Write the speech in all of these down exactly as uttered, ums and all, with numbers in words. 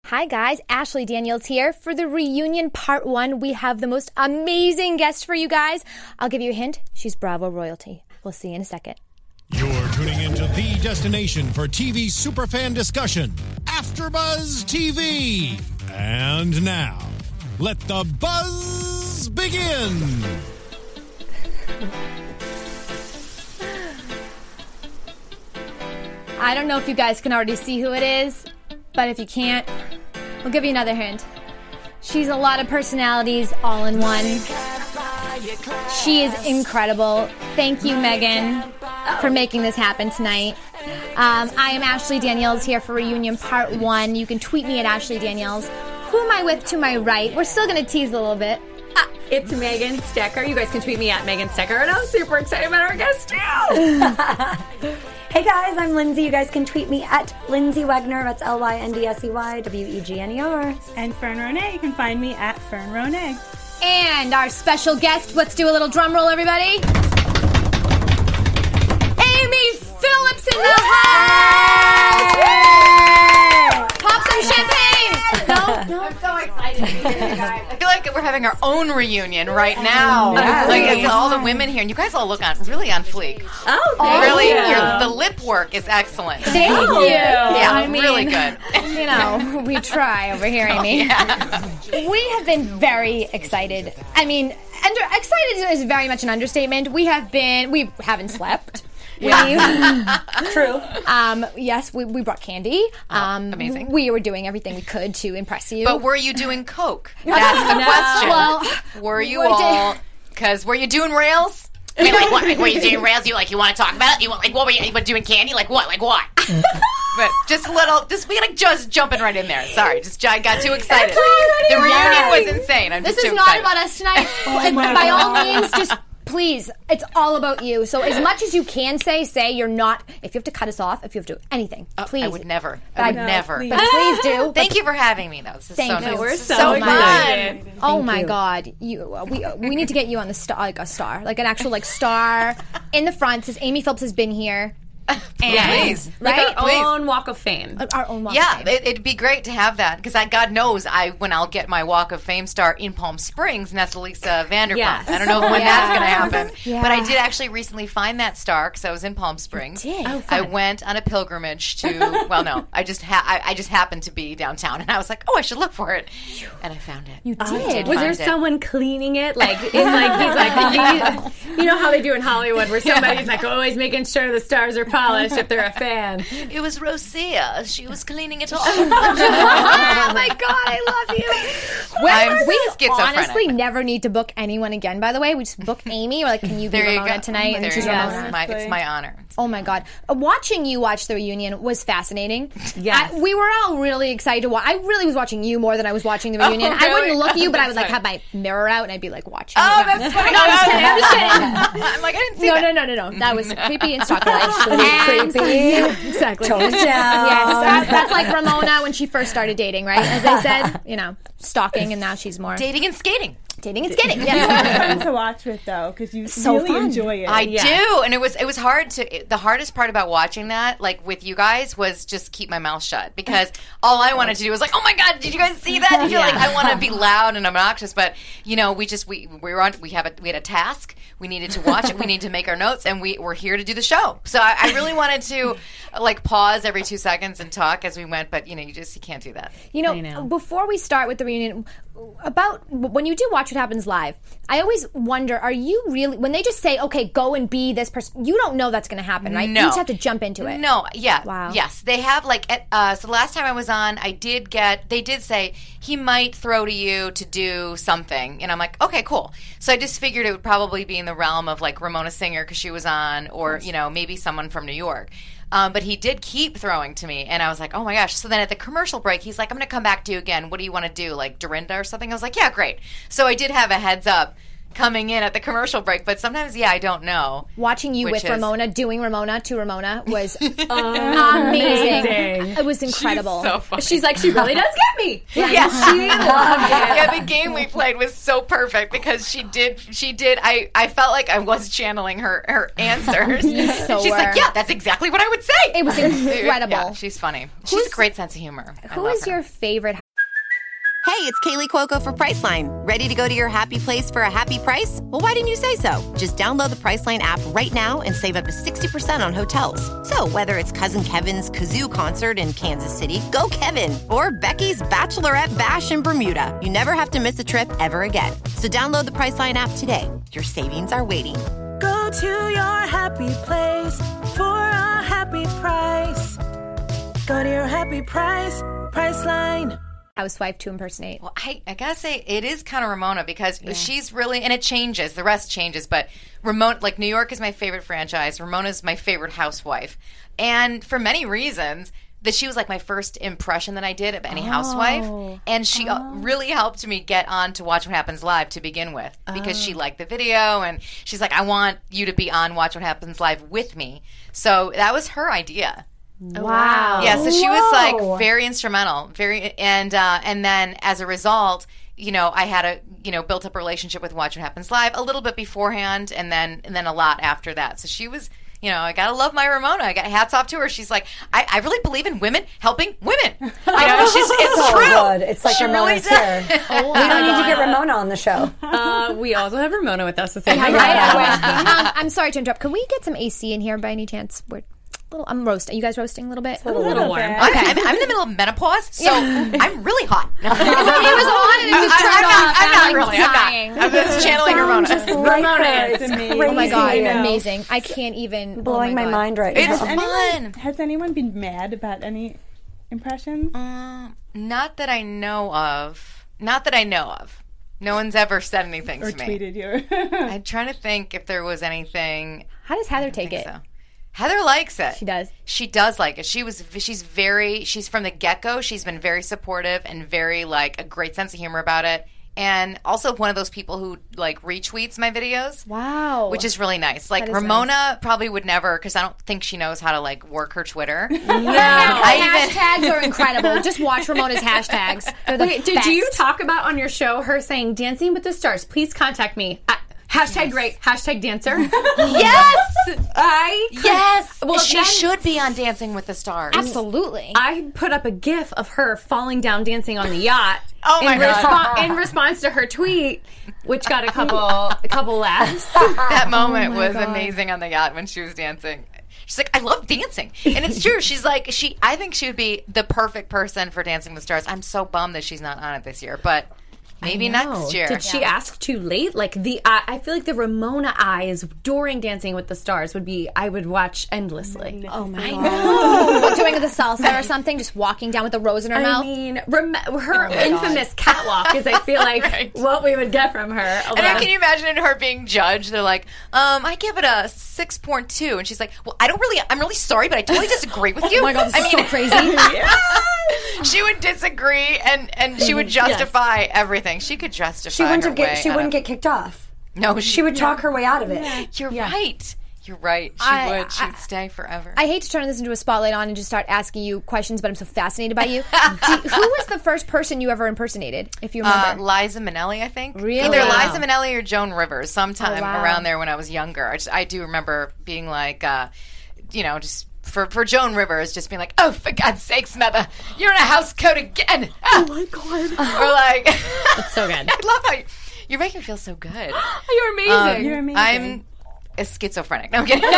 Hi guys, Ashley Daniels here. For the reunion part one, we have the most amazing guest for you guys. I'll give you a hint. She's Bravo royalty. We'll see you in a second. You're tuning into the destination for T V superfan discussion, AfterBuzz T V. And now, let the buzz begin. I don't know if you guys can already see who it is, but if you can't, we'll give you another hint. She's a lot of personalities all in one. She is incredible. Thank you, Megan, for making this happen tonight. Um, I am Ashley Daniels here for Reunion Part one. You can tweet me at Ashley Daniels. Who am I with to my right? We're still going to tease a little bit. Uh, it's Megan Stecker. You guys can tweet me at Megan Stecker, and I'm super excited about our guest, too. Hey guys, I'm Lindsay. You guys can tweet me at Lindsay Wegner. That's L Y N D S E Y W E G N E R. And Fern Ronay. You can find me at Fern Ronay. And our special guest, let's do a little drum roll, everybody. Amy Phillips in the house! Pop some champagne! No, no. I'm so excited to be here, guys. I feel like we're having our own reunion right now. Yeah. Like it's all the women here, and you guys all look on really on fleek. Oh, thank really, you. your, the lip work is excellent. Thank you. Yeah, I mean, really good. You know, we try over here, Amy. Yeah. We have been very excited. I mean, under, excited is very much an understatement. We have been, we haven't slept. Yeah. True. Um, yes, we, we brought candy. Um, Oh, amazing. We were doing everything we could to impress you. But were you doing coke? That's the No. question. Well, were you we did- all? Because were you doing rails? I mean, like what? Like, were you doing rails? You like you want to talk about it? You want like what were you? You were doing candy? Like what? Like what? But just a little, just we gotta just jumping right in there. Sorry, just I got too excited. The reunion was insane. I'm This just is too not excited. about us tonight. By all means, just please, it's all about you. So as much as you can say, say you're not. If you have to cut us off, if you have to anything, Oh, please. I would never. I would No, never. please. But please do. Thank you for having me. Though this is Thank so you. nice. We're This is so so excited. fun. Oh my God! You, uh, we uh, we need to get you on the star, like a star, like an actual like star in the front. Says Amy Phillips has been here. And, Please. Like right? our Please. own Walk of Fame. Our own walk Yeah, of fame. it, it'd be great to have that because I, God knows, I when I'll get my Walk of Fame star in Palm Springs, and that's Lisa Vanderpump. Yes. I don't know when Yeah. that's going to happen, Yeah. but I did actually recently find that star because I was in Palm Springs. You did? Oh, I went on a pilgrimage to. Well, no, I just ha- I, I just happened to be downtown, and I was like, oh, I should look for it, and I found it. You did. did. Was there find it. someone cleaning it? Like, in like he's like, you, you know how they do in Hollywood, where somebody's like always making sure the stars are polished if they're a fan. It was Rosia. She was cleaning it all. Oh my God, I love you. Well, I'm we schizophrenic. honestly never need to book anyone again. By the way, we just book Amy. We're like, can you be There you Ramona go. tonight? And There she's you go. Ramona. It's my, it's my honor. Oh my God. Uh, Watching you watch the reunion was fascinating. Yes. I- we were all really excited to watch. I really was watching you more than I was watching the reunion. I really? wouldn't look at you, but I would like That's have my mirror out and I'd be like watching Oh, you. that's funny. No, I'm just kidding. I'm just kidding. I'm like, I didn't see No, that. no, no, no, no. That was creepy and stalker-like. And- Creepy. Exactly. Tone it down. Yes, that, that's like Ramona when she first started dating, right? As I said, you know, stalking, and now she's more Dating and skating. dating and skating. It's Yes. fun to watch with though, because you So really fun. enjoy it. I Yeah. do, and it was it was hard to. The hardest part about watching that, like with you guys, was just keep my mouth shut because all I wanted to do was like, oh my God, did you guys see that? Did you like? I want to be loud and obnoxious, but you know, we just we we were on. We have a we had a task. We needed to watch it. We needed to make our notes, and we were here to do the show. So I, I really wanted to like pause every two seconds and talk as we went, but you know, you just you can't do that. You know, I know. before we start with the reunion, about when you do Watch What Happens Live, I always wonder, are you really, when they just say, okay, go and be this person, you don't know that's going to happen, right? No. You just have to jump into it. No, yeah. Wow. Yes. They have like at, uh so the last time I was on, I did get they did say he might throw to you to do something. And I'm like, okay, cool. So I just figured it would probably be in the realm of like Ramona Singer because she was on, or you know, maybe someone from New York. Um, but he did keep throwing to me, and I was like, oh my gosh. So then at the commercial break, he's like, I'm going to come back to you again. What do you want to do, like Dorinda or something? I was like, yeah, great. So I did have a heads up coming in at the commercial break. But sometimes, yeah, I don't know. Watching you Which with is- Ramona, doing Ramona to Ramona was amazing. It was incredible. So funny. She's like, she really does get me. Yeah, she loved it. Yeah, the game we played was so perfect because she did. She did. I, I felt like I was channeling her her answers. so She's were. like, yeah, that's exactly what I would say. It was incredible. Yeah, she's funny. She's a great sense of humor. I Who love is her. your favorite? Hey, it's Kaylee Cuoco for Priceline. Ready to go to your happy place for a happy price? Well, why didn't you say so? Just download the Priceline app right now and save up to sixty percent on hotels. So whether it's Cousin Kevin's Kazoo Concert in Kansas City, go Kevin, or Becky's Bachelorette Bash in Bermuda, you never have to miss a trip ever again. So download the Priceline app today. Your savings are waiting. Go to your happy place for a happy price. Go to your happy price, Priceline. Housewife to impersonate? Well, I, I gotta say, it is kind of Ramona because she's really, and it changes. The rest changes, but Ramona, like New York is my favorite franchise. Ramona's my favorite housewife. And for many reasons, that she was like my first impression that I did of any housewife. And she uh, really helped me get on to Watch What Happens Live to begin with because she liked the video and she's like, I want you to be on Watch What Happens Live with me. So that was her idea. Wow. Yeah, so she was like very instrumental, very, and uh, and then as a result, you know, I had a you know built up a relationship with Watch What Happens Live a little bit beforehand, and then and then a lot after that. So she was, you know, I gotta love my Ramona. I got hats off to her. She's like, I, I really believe in women helping women. You know, she's it's so true. good. It's like She Ramona's really here. does. We don't need to get Ramona on the show. Uh, we also have Ramona with us. The same Right, thing. um, I'm sorry to interrupt. Can we get some A C in here by any chance? We're a little, I'm roasting. You guys roasting a little bit? A little warm. I'm, I'm, I'm in the middle of menopause, so I'm really hot. It was on and it just I'm, turned I'm off. not, I'm not I'm really. dying. I'm not. I'm just channeling Ramona. Just like Ramona her. is It's amazing. crazy. Oh my god, I know. amazing! I can't even. Blowing oh my, my, God. mind right It's now. fun. Has anyone been mad about any impressions? Um, not that I know of. Not that I know of. No one's ever said anything Or to me. tweeted you? I'm trying to think if there was anything. How does Heather I take think it? so. Heather likes it. She does. She does like it. She was. She's very. She's from the get go. She's been very supportive and very like a great sense of humor about it. And also one of those people who like retweets my videos. Wow. Which is really nice. Like That is Ramona nice. probably would never, because I don't think she knows how to like work her Twitter. No, I even- hashtags are incredible. Just watch Ramona's hashtags. They're the Wait, did best. you talk about on your show her saying Dancing with the Stars? Please contact me. At hashtag great. Hashtag dancer. Yes. I Yes. Well, she then- should be on Dancing with the Stars. Absolutely. I put up a GIF of her falling down dancing on the yacht. Oh my in God. respo- in response to her tweet, which got a couple a couple laughs. That moment my was God. amazing on the yacht when she was dancing. She's like, I love dancing. And it's true. She's like, she. I think she would be the perfect person for Dancing with the Stars. I'm so bummed that she's not on it this year, but maybe next year. Did she ask too late? Like the, I I feel like the Ramona eyes during Dancing with the Stars would be, I would watch endlessly. Oh my god. What, doing the salsa or something? Just walking down with a rose in her I mouth? mean, rem- her infamous catwalk is, I feel like, Right. what we would get from her. And then can you imagine her being judged? They're like, um, I give it a six point two. And she's like, well, I don't really, I'm really sorry, but I totally disagree with you. Oh my god, this I is mean, so crazy. she would disagree and, and she would justify everything. She could justify She wouldn't her have get. way She out wouldn't of- get kicked off. No, She would talk her way out of it. You're right. You're right. She I- would. She'd I- stay forever. I hate to turn this into a spotlight on and just start asking you questions, but I'm so fascinated by you. Do, who was the first person you ever impersonated, if you Uh, remember? Liza Minnelli, I think. Really? Either Wow. Liza Minnelli or Joan Rivers, sometime Oh, wow. around there when I was younger. I, just, I do remember being like, uh, you know, just for, for Joan Rivers, just being like, oh, for God's sakes, mother, you're in a house coat again. Oh, my God. Or like, It's so good. I love how you, you're making me feel so good. You're amazing. Um, You're amazing. I'm a schizophrenic. No, I'm kidding.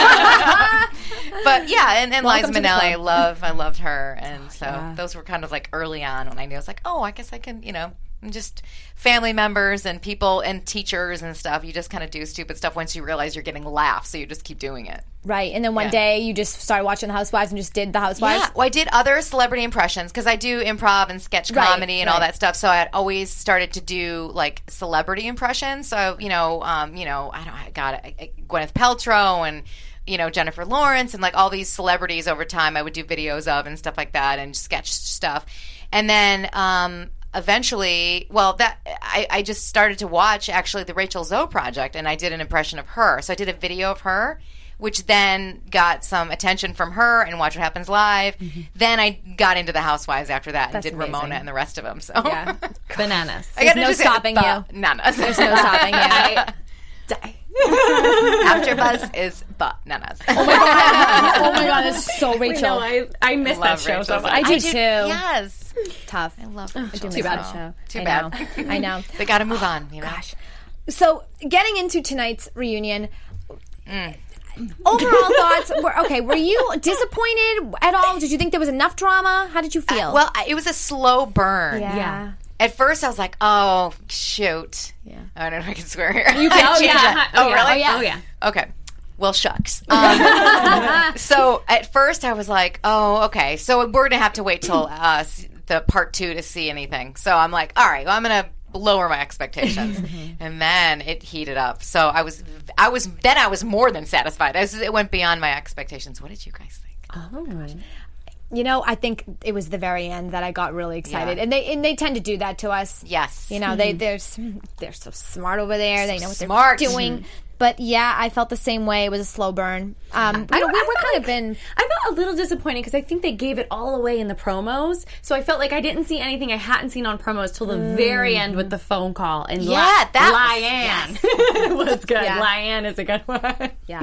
But yeah, and, and Liza Welcome to the Minnelli, I club. love, I loved her, and so those were kind of like early on when I knew I was like, oh, I guess I can, you know, just family members and people and teachers and stuff. You just kind of do stupid stuff once you realize you're getting laughs, so you just keep doing it. Right, and then one Yeah. day you just started watching The Housewives and just did The Housewives? Yeah, well, I did other celebrity impressions because I do improv and sketch Right, comedy and all right. that stuff. So I had always started to do like celebrity impressions. So you know, um, you know, I don't, I got it, I- Gwyneth Paltrow and you know Jennifer Lawrence and like all these celebrities over time. I would do videos of and stuff like that and sketch stuff. And then um, eventually, well, that I, I just started to watch actually the Rachel Zoe Project, and I did an impression of her. So I did a video of her, which then got some attention from her and Watch What Happens Live. Mm-hmm. Then I got into the Housewives after that That's and did amazing. Ramona and the rest of them. So Yeah. Bananas. I gotta no just stopping say, you. Bananas. There's no stopping you. I die. AfterBuzz is bananas. Oh my god! Oh my god! It's so Rachel. No, I, I miss that Love show Rachel so Zoe. much. I do did- too. Yes. Tough. I love I Rachel do Zoe. miss that show. Too I bad. know. I know. They got to move on, you know? Gosh. So, getting into tonight's reunion, overall thoughts were okay. Were you disappointed at all? Did you think there was enough drama? How did you feel? Well, I- it was a slow burn. yeah. Yeah. At first, I was like, "Oh, shoot!" Yeah. I don't know if I can swear here. You can. Oh, yeah. Oh, yeah. really? Oh, yeah. Oh, yeah. Okay. Well, shucks. Um, so at first, I was like, "Oh, okay." So we're gonna have to wait till uh, s- the part two to see anything. So I'm like, "All right, well, I'm gonna lower my expectations," and then it heated up. So I was, I was, then I was more than satisfied. As it went beyond my expectations. What did you guys think? Oh. You know, I think it was the very end that I got really excited, Yeah. and they and they tend to do that to us. Yes. You know, they they're s- they're so smart over there. they know what smart. they're doing. But yeah, I felt the same way. It was a slow burn. Um, I you know, don't- we, I we're felt kind of like- been. I felt a little disappointed because I think they gave it all away in the promos. So I felt like I didn't see anything I hadn't seen on promos till the very end with the phone call. And Yeah, La- that was- Lyanne was good. Yeah. Lyanne is a good one. Yeah.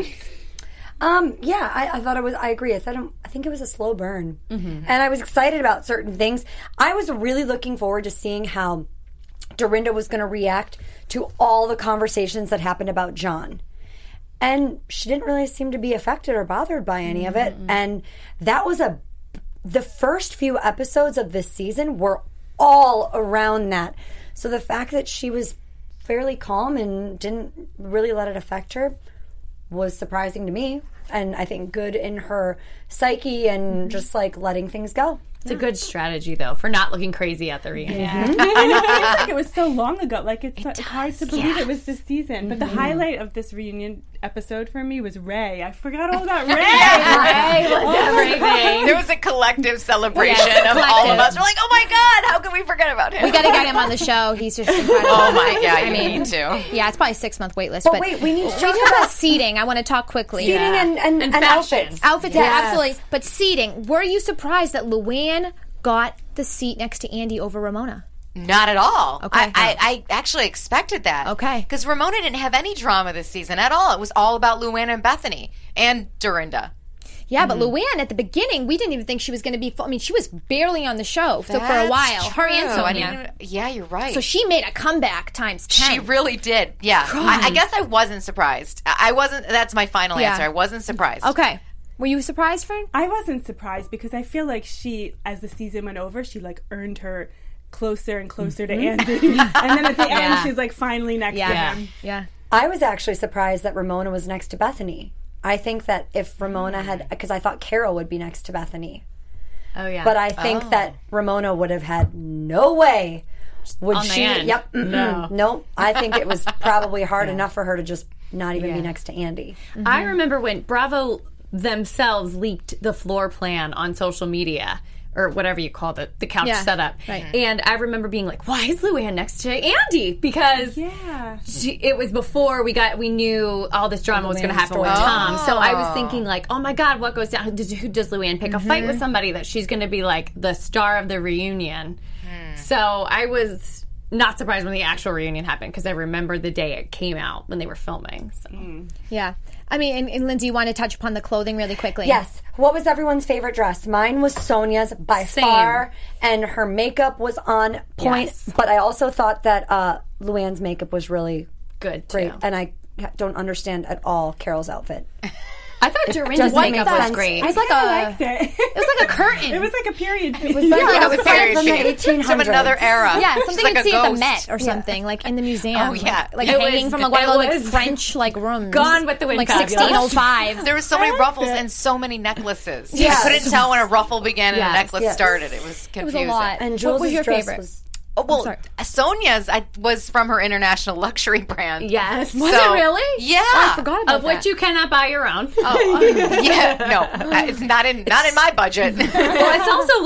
Um, yeah, I, I thought it was, I agree. I thought, it- I think it was a slow burn. Mm-hmm. And I was excited about certain things. I was really looking forward to seeing how Dorinda was going to react to all the conversations that happened about John. And she didn't really seem to be affected or bothered by any mm-hmm. of it. And that was a, the first few episodes of this season were all around that. So the fact that she was fairly calm and didn't really let it affect her was surprising to me, and I think good in her psyche and just like letting things go. It's a good strategy, though, for not looking crazy at the reunion. Yeah. And it feels like it was so long ago. Like it's, so, it's hard to believe yes. it was this season. But the Mm-hmm. highlight of this reunion episode for me was Ray. I forgot all about Ray. Ray was everything. There was a collective celebration Yes, of all of collective. us. We're like, "Oh my god, how could we forget about him?" We got to get him on the show. He's just incredible. Oh my, yeah, I you mean, need to. Yeah, it's probably a six month wait list. But But, wait, we need to we talk talk about about seating. I want to talk quickly. seating and, and, And and fashion. outfits. Outfits, yeah, Yes. absolutely. But seating, were you surprised that Luann got the seat next to Andy over Ramona? Not at all. Okay. I, I, I actually expected that. Okay. Because Ramona didn't have any drama this season at all. It was all about Luann and Bethany and Dorinda. Yeah, but Luann at the beginning, we didn't even think she was going to be. I mean, she was barely on the show so for a That's while. Her and true. I Sonia. didn't even- yeah, you're right. So she made a comeback times ten. She really did. Yeah. I, I guess I wasn't surprised. I, I wasn't. That's my final Yeah. answer. I wasn't surprised. Okay. Were you surprised, Fern? I wasn't surprised because I feel like she, as the season went over, she like earned her closer and closer to Andy. And then at the Yeah. end, she's like finally next to him. Yeah. I was actually surprised that Ramona was next to Bethany. I think that if Ramona had, because I thought Carol would be next to Bethany, Oh, yeah. but I think that Ramona would have had no way. Would On the she? end. Yep. mm-mm, No. no. I think it was probably hard enough for her to just not even be next to Andy. I remember when Bravo themselves leaked the floor plan on social media, or whatever you call it, the couch Yeah, setup. right. And I remember being like, why is Luann next to Andy? Because Yeah. she, it was before we got we knew all this drama was going to happen with story. Tom. So I was thinking like, oh my God, what goes down? Who does, who does Luann pick a fight with somebody that she's going to be like the star of the reunion? So I was not surprised when the actual reunion happened because I remember the day it came out when they were filming. So. Yeah. I mean, and, and Lindsay, you want to touch upon the clothing really quickly? Yes. What was everyone's favorite dress? Mine was Sonia's by Same. far, and her makeup was on point. Yes. But I also thought that uh, Luann's makeup was really Good, great, too. and I don't understand at all Carol's outfit. I thought Dorinda's Doesn't make makeup was sense. great. It was like I a. liked it. It was like a curtain. It was like a period piece. It was like, Yeah, it was it was very from the chic. eighteen From hundreds. another era. Yeah, She's something like you'd a see at the ghost. Met or something, like in the museum. Oh, yeah. Like, like It hanging was- from like one of it those like, was French like rooms. Gone with the Wind Like fabulous. sixteen oh five. There was so many ruffles and so many necklaces. Yes. You couldn't tell when a ruffle began and Yes. a necklace Yes. started. It was It was confusing. a lot. And what Jules' was your dress favorite? was Oh, well, sorry. Sonia's I, was from her international luxury brand. Yes. Was So- it really? Yeah. Oh, I forgot about Of which that. you cannot buy your own. Yeah, no, uh, it's not in not in my budget. Well, it's also like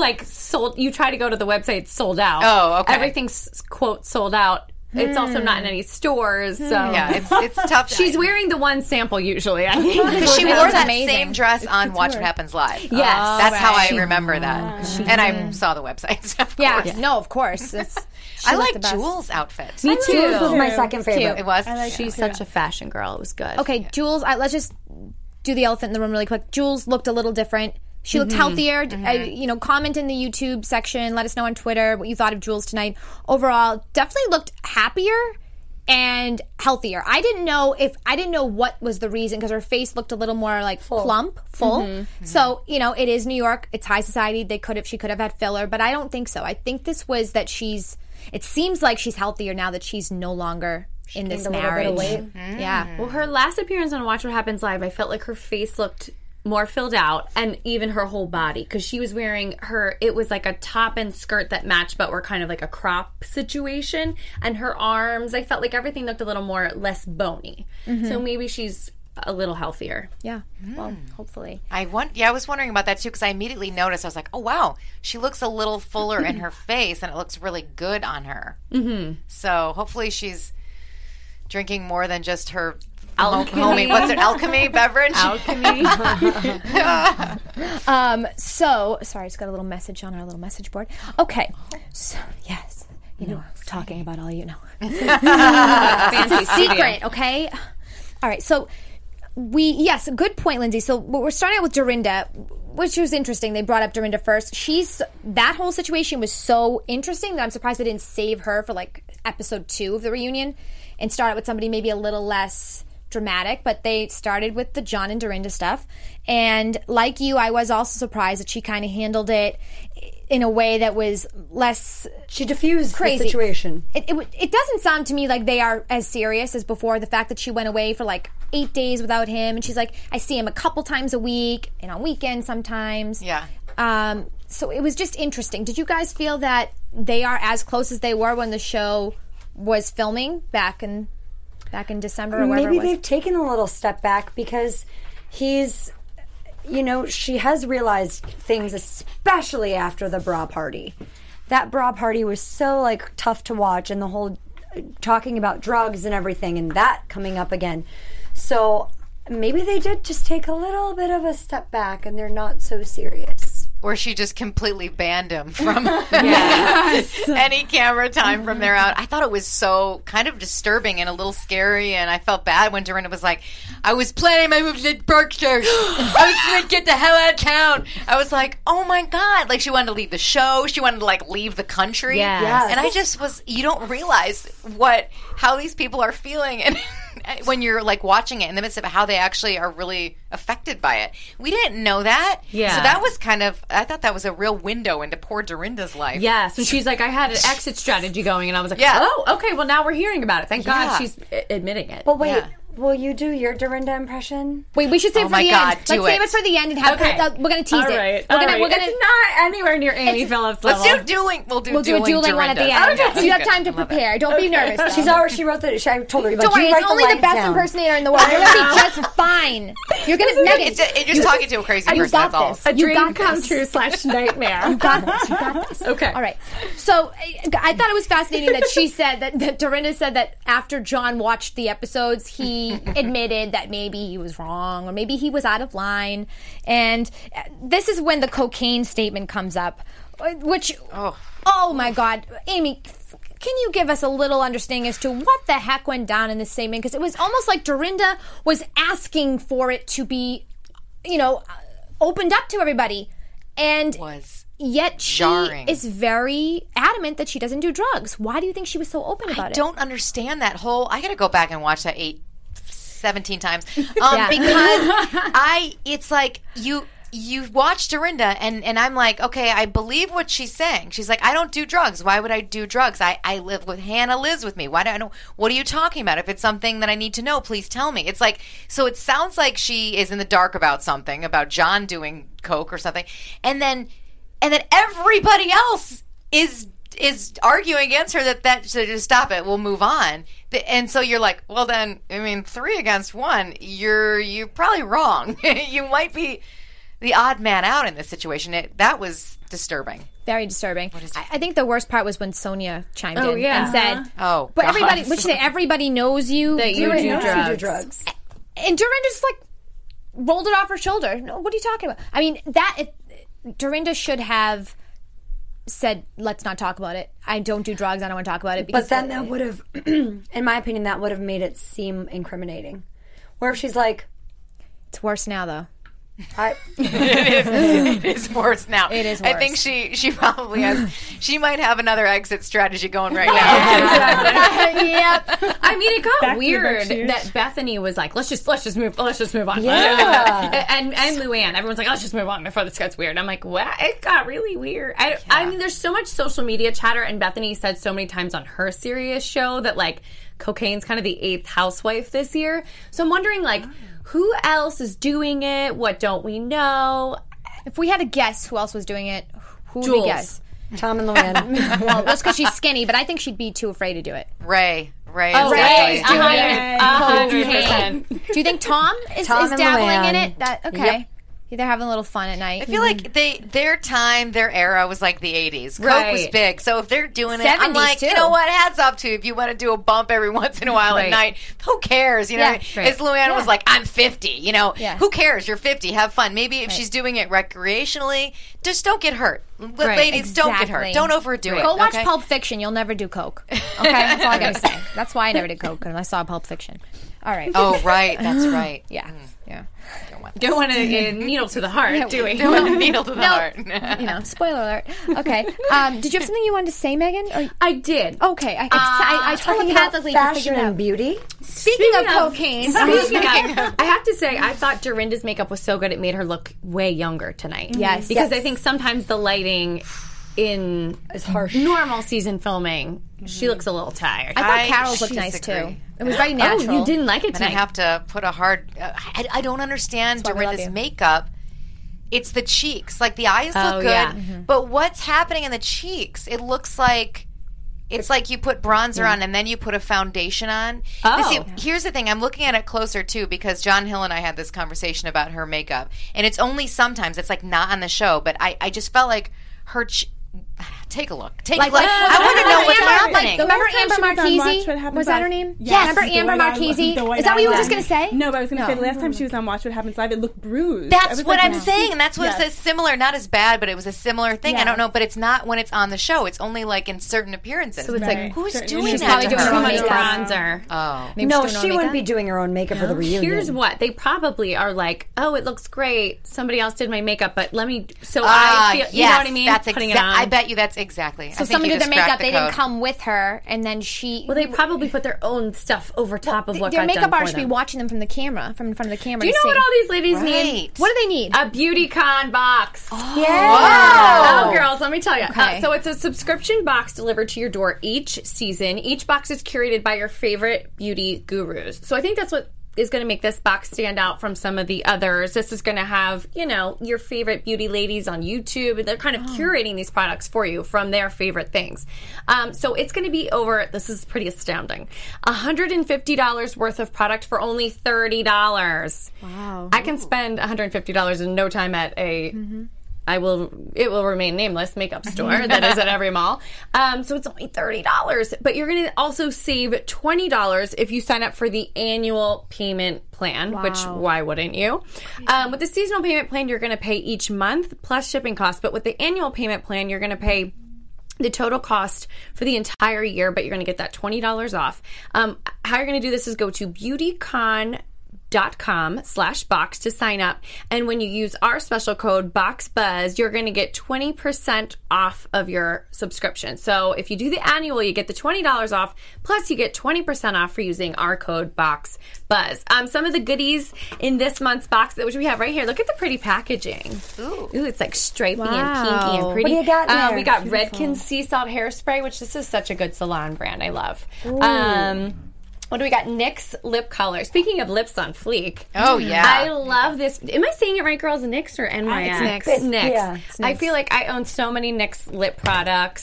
sold. You try to go to the website, it's sold out. Oh, okay. Everything's quote sold out. It's also not in any stores, so Yeah, it's it's tough. She's wearing the one sample usually. I think She wore That's that amazing. same dress on Watch What Happens Live. Yes. That's how I right. remember that. And I saw the website. Of Yeah, course. no, of course. It's, she I looked like the best. Jules' outfit. Me too. Jules was my second favorite. It was. She's such a fashion girl. It was good. Okay, Jules, I, let's just do the elephant in the room really quick. Jules looked a little different. She looked healthier. I, you know, comment in the YouTube section. Let us know on Twitter what you thought of Jules tonight. Overall, definitely looked happier and healthier. I didn't know if I didn't know what was the reason because her face looked a little more like plump, full. So you know, it is New York. It's high society. They could have she could have had filler, but I don't think so. I think this was that she's. It seems like she's healthier now that she's no longer in this gained a little bit marriage. of weight. Yeah. Well, her last appearance on Watch What Happens Live, I felt like her face looked more filled out, and even her whole body, because she was wearing her, it was like a top and skirt that matched but were kind of like a crop situation, and her arms, I felt like everything looked a little more less bony. So maybe she's a little healthier. Yeah. Well, hopefully. I want. Yeah, I was wondering about that too because I immediately noticed. I was like, "Oh wow, she looks a little fuller in her face, and it looks really good on her." Mm-hmm. So hopefully she's drinking more than just her alchemy. Homie, what's it? Alchemy beverage. Alchemy. Um, so, sorry, I just got a little message on our little message board. Okay. So, yes. You know, we're talking about all you know. It's a secret, okay? All right. So, we, yes, good point, Lindsay. So, we're starting out with Dorinda, which was interesting. They brought up Dorinda first. She's, that whole situation was so interesting that I'm surprised they didn't save her for like episode two of the reunion and start with somebody maybe a little less dramatic, but they started with the John and Dorinda stuff. And like you, I was also surprised that she kind of handled it in a way that was less She diffused crazy the situation. It, it, it doesn't sound to me like they are as serious as before. The fact that she went away for like eight days without him, and she's like, I see him a couple times a week and on weekends sometimes. Yeah. Um, so it was just interesting. Did you guys feel that they are as close as they were when the show was filming back in back in December or whatever Maybe it was? they've taken a little step back because he's, you know, she has realized things, especially after the bra party. That bra party was so like tough to watch, and the whole uh, talking about drugs and everything, and that coming up again. So maybe they did just take a little bit of a step back, and they're not so serious. Or she just completely banned him from any camera time from there out. I thought it was so kind of disturbing and a little scary, and I felt bad when Dorinda was like, I was planning my moves in Berkshire. I was going to get the hell out of town. I was like, oh my God. Like, she wanted to leave the show. She wanted to, like, leave the country. Yes. Yes. And I just was, you don't realize what, how these people are feeling and when you're, like, watching it in the midst of how they actually are really affected by it. We didn't know that. Yeah. So that was kind of, I thought that was a real window into poor Dorinda's life. Yes, and she's like, I had an exit strategy going, and I was like, Yeah. oh, okay, well, now we're hearing about it. Thank Yeah. God she's a- admitting it. But wait, Yeah. will you do your Dorinda impression? Wait, we should save Oh it for my the God, end. do Let's save it. it for the end and have Okay. uh, we're gonna tease all it. right, We're all gonna right. we're gonna It's not anywhere near Amy Phillips Let's level. do dueling. We'll do we'll do a dueling, dueling one at the Dorinda. end. Okay. So you have Good. time to I love it. prepare. Don't be nervous. though. She's already, she wrote the, she, I told her, like, Don't worry, you write it's the only the lines best down. impersonator in the world. You're gonna be just fine. You're gonna Megan. It's just, you're just talking to a crazy You person. got That's all. this. A You dream got come this. true slash nightmare. You got this. You got this. Okay. All right. So I I thought it was fascinating that she said that, that Dorinda said that after John watched the episodes, he admitted that maybe he was wrong or maybe he was out of line. And this is when the cocaine statement comes up, which, oh, oh my God. Amy, can you give us a little understanding as to what the heck went down in this statement? Because it was almost like Dorinda was asking for it to be, you know, opened up to everybody. And Was yet she jarring. is very adamant that she doesn't do drugs. Why do you think she was so open about I it? don't understand that whole. I got to go back and watch that eight, seventeen times um, Yeah. because I. It's like you. You watch Dorinda, and, and I'm like, okay, I believe what she's saying. She's like, I don't do drugs. Why would I do drugs? I, I live with Hannah lives with me. Why do I know? What are you talking about? If it's something that I need to know, please tell me. It's like, so it sounds like she is in the dark about something, about John doing coke or something, and then and then everybody else is is arguing against her that that so just stop it, we'll move on. And so you're like, well then, I mean, three against one, you're you're probably wrong. You might be the odd man out in this situation. It, that was disturbing. Very disturbing. I, I think the worst part was when Sonia chimed Oh, in yeah. and said, Oh, but God. everybody, which say everybody knows you. That you doing do it." drugs. You do drugs. And Dorinda just like rolled it off her shoulder. No, what are you talking about? I mean, that it, Dorinda should have said, "Let's not talk about it. I don't do drugs. I don't want to talk about it." Because But then that would have, in my opinion, that would have made it seem incriminating. Where if she's like, it's worse now, though. I, it, is, it is worse now. It is I worse. think she she probably has. She might have another exit strategy going right now. Yep. I mean, it got Back to the weird Berkshires. that Bethany was like, "Let's just let's just move let's just move on." Yeah. and and Luann, everyone's like, "Let's just move on before this gets weird." I'm like, "What?" It got really weird. I, I mean, there's so much social media chatter, and Bethany said so many times on her serious show that like cocaine's kind of the eighth housewife this year. So I'm wondering like. Who else is doing it? What don't we know? If we had to guess who else was doing it, who would Jules. we guess? Tom and Luann. Well, that's because she's skinny, but I think she'd be too afraid to do it. Ray, Ray, Oh, is Ray, definitely a doing it. hundred, a hundred percent. Do you think Tom is, Tom is and dabbling in Luann. it? That okay? Yep. They're having a little fun at night. I feel like they their time, their era was like the eighties. Coke Right. was big, so if they're doing it, I'm seventies like, too. you know what? Hats off to you. If you want to do a bump every once in a while Right. at night, who cares? You know, Yeah, right. as Luann was like, I'm fifty. You know, Yeah. who cares? You're fifty. Have fun. Maybe if she's doing it recreationally, just don't get hurt. L- Right. Ladies, don't get hurt. Exactly. Don't overdo it. Go watch okay? Pulp Fiction. You'll never do coke. Okay, that's all I gotta say. That's why I never did coke because I saw Pulp Fiction. All right. Oh, right. That's right. yeah, yeah. Don't want to uh, needle to the heart, do we? Needle to the No. heart. You know, spoiler alert. Okay. Um, did you have something you wanted to say, Megan? Or, I did. okay. I, I, I, I Talking about telepathically fashion figured it and out. beauty. Speaking, of, cocaine, Speaking of, I have to say, I thought Dorinda's makeup was so good; it made her look way younger tonight. Yes. because Yes. I think sometimes the lighting in It's harsh. normal season filming, she looks a little tired. I thought I Carol's looked nice too. disagree. It was very natural. Oh, you didn't like it And I tonight. have to put a hard. Uh, I, I don't understand why we love Dorinda's you. makeup. It's the cheeks. Like the eyes Oh, look good, yeah. but what's happening in the cheeks? It looks like it's like you put bronzer on and then you put a foundation on. Oh. You see, here's the thing. I'm looking at it closer too because John Hill and I had this conversation about her makeup, and it's only sometimes. It's like not on the show, but I, I just felt like her. Che- Take a look. Take Like, a look. like, I want to know remember what's Amber- happening. like, remember Last time Amber she was on Marchese? Watch What Happens Was that her Live. name? Yes, Remember the Amber White Island- Marchese? the White Is that what you were Island. just going to say? No, but I was going to No. say the last time she was on Watch What Happens Live, it looked bruised. I That's was what like, I'm no. saying, and that's what Yes. it's similar. Not as bad, but it was a similar thing. I Yeah. don't know, but it's not when it's on the show. It's only like in certain appearances. So it's Right. like, who's Certain- doing She's that? probably to doing her? her Too own much makeup. bronzer. Oh, Maybe No, she's doing she her wouldn't be makeup? doing her own makeup for the reunion. Here's what they probably are like. Oh, it looks great. Somebody else did my makeup, but let me. So Ah, I feel. yes, You know what I mean? That's Putting exa- it on. I bet you that's exactly. So I think someone you did their just cracked makeup. the They didn't code. come with her, and then she. Well, they probably put their own stuff over top of what their got makeup done for artist should be them. watching them from the camera, from in front of the camera. Do you to know see. what all these ladies need? Right. What do they need? A BeautyCon box. Yeah. Oh, girls, let me tell you. Okay. Uh, so it's a subscription box delivered to your door each season. Each box is curated by your favorite beauty gurus. So I think that's what is going to make this box stand out from some of the others. This is going to have, you know, your favorite beauty ladies on YouTube. They're kind of curating these products for you from their favorite things. Um, so it's going to be over, this is pretty astounding, one hundred fifty dollars worth of product for only thirty dollars. Wow. I can spend one hundred fifty dollars in no time at a... I will. It will remain nameless makeup store that is at every mall. Um, so it's only thirty dollars, but you're going to also save twenty dollars if you sign up for the annual payment plan. Which why wouldn't you? Um, with the seasonal payment plan, you're going to pay each month plus shipping costs. But with the annual payment plan, you're going to pay the total cost for the entire year, but you're going to get that twenty dollars off. Um, how you're going to do this is go to BeautyCon. Dot com slash box to sign up, and when you use our special code BOXBUZZ, you're going to get twenty percent off of your subscription. So if you do the annual, you get the twenty dollars off, plus you get twenty percent off for using our code BOXBUZZ. Um, some of the goodies in this month's box, which we have right here, look at the pretty packaging. Ooh, Ooh it's like stripy and pinky and Wow. pretty. What do you got in Um, there? we got Redken Sea Salt Hairspray, which this is such a good salon brand. I love. Um, What do we got? NYX lip color. Speaking of lips on fleek. Oh, yeah. I love this. Am I saying it right, girls? NYX or N Y X? It's NYX. It's NYX. Yeah, it's I NYX. feel like I own so many NYX lip products.